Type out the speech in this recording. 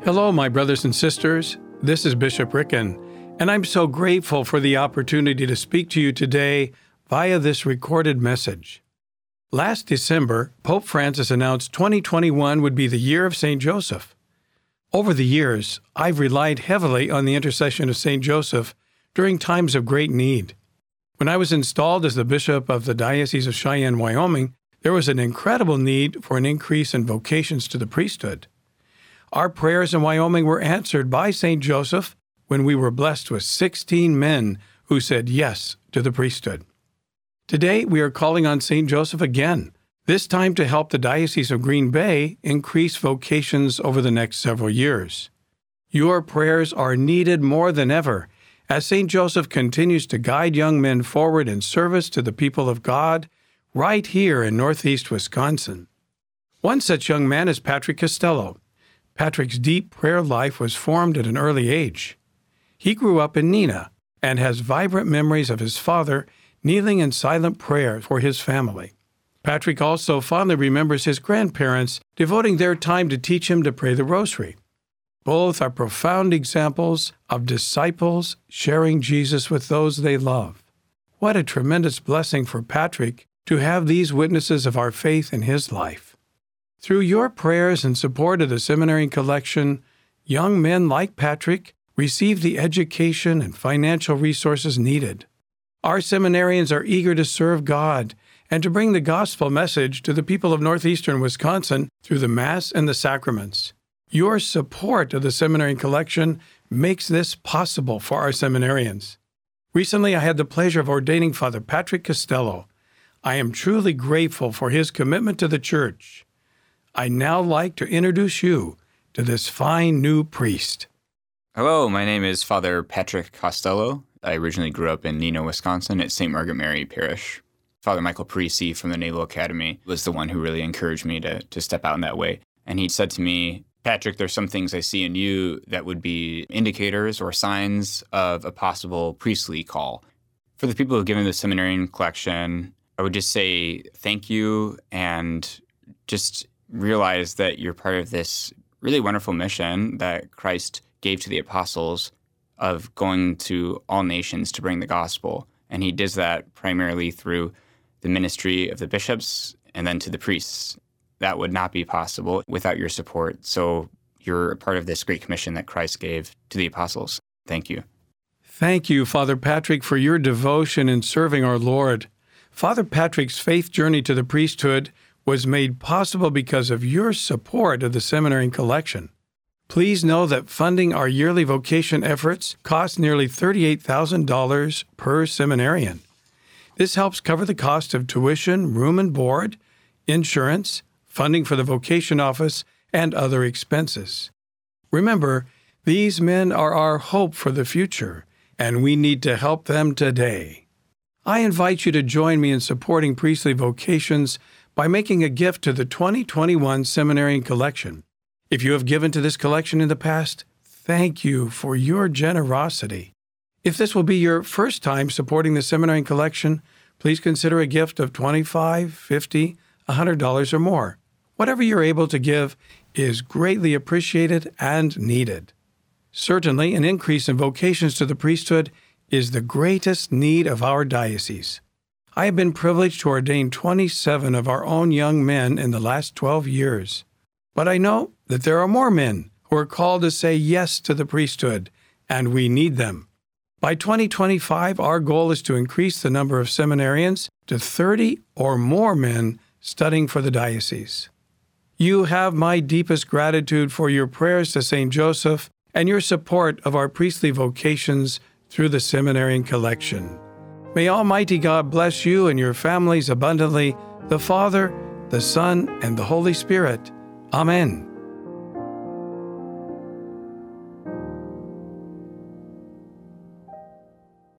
Hello, my brothers and sisters. This is Bishop Ricken, and I'm so grateful for the opportunity to speak to you today via this recorded message. Last December, Pope Francis announced 2021 would be the year of St. Joseph. Over the years, I've relied heavily on the intercession of St. Joseph during times of great need. When I was installed as the bishop of the Diocese of Cheyenne, Wyoming, there was an incredible need for an increase in vocations to the priesthood. Our prayers in Wyoming were answered by St. Joseph when we were blessed with 16 men who said yes to the priesthood. Today, we are calling on St. Joseph again, this time to help the Diocese of Green Bay increase vocations over the next several years. Your prayers are needed more than ever as St. Joseph continues to guide young men forward in service to the people of God right here in Northeast Wisconsin. One such young man is Patrick Costello. Patrick's deep prayer life was formed at an early age. He grew up in Neenah and has vibrant memories of his father kneeling in silent prayer for his family. Patrick also fondly remembers his grandparents devoting their time to teach him to pray the rosary. Both are profound examples of disciples sharing Jesus with those they love. What a tremendous blessing for Patrick to have these witnesses of our faith in his life. Through your prayers and support of the seminary collection, young men like Patrick receive the education and financial resources needed. Our seminarians are eager to serve God and to bring the gospel message to the people of northeastern Wisconsin through the Mass and the sacraments. Your support of the seminary collection makes this possible for our seminarians. Recently, I had the pleasure of ordaining Father Patrick Costello. I am truly grateful for his commitment to the Church. I'd now like to introduce you to this fine new priest. Hello, my name is Father Patrick Costello. I originally grew up in Neenah, Wisconsin at St. Margaret Mary Parish. Father Michael Parisi from the Naval Academy was the one who really encouraged me to step out in that way. And he said to me, Patrick, there's some things I see in you that would be indicators or signs of a possible priestly call. For the people who have given the seminarian collection, I would just say thank you and just realize that you're part of this really wonderful mission that Christ gave to the apostles of going to all nations to bring the gospel. And he does that primarily through the ministry of the bishops and then to the priests. That would not be possible without your support. So you're a part of this great commission that Christ gave to the apostles. Thank you. Thank you, Father Patrick, for your devotion in serving our Lord. Father Patrick's faith journey to the priesthood was made possible because of your support of the seminary collection. Please know that funding our yearly vocation efforts costs nearly $38,000 per seminarian. This helps cover the cost of tuition, room and board, insurance, funding for the vocation office, and other expenses. Remember, these men are our hope for the future, and we need to help them today. I invite you to join me in supporting priestly vocations by making a gift to the 2021 Seminarian Collection. If you have given to this collection in the past, thank you for your generosity. If this will be your first time supporting the Seminarian Collection, please consider a gift of $25, $50, $100 or more. Whatever you're able to give is greatly appreciated and needed. Certainly, an increase in vocations to the priesthood is the greatest need of our diocese. I have been privileged to ordain 27 of our own young men in the last 12 years. But I know that there are more men who are called to say yes to the priesthood, and we need them. By 2025, our goal is to increase the number of seminarians to 30 or more men studying for the diocese. You have my deepest gratitude for your prayers to St. Joseph and your support of our priestly vocations through the Seminarian Collection. May Almighty God bless you and your families abundantly, the Father, the Son, and the Holy Spirit. Amen.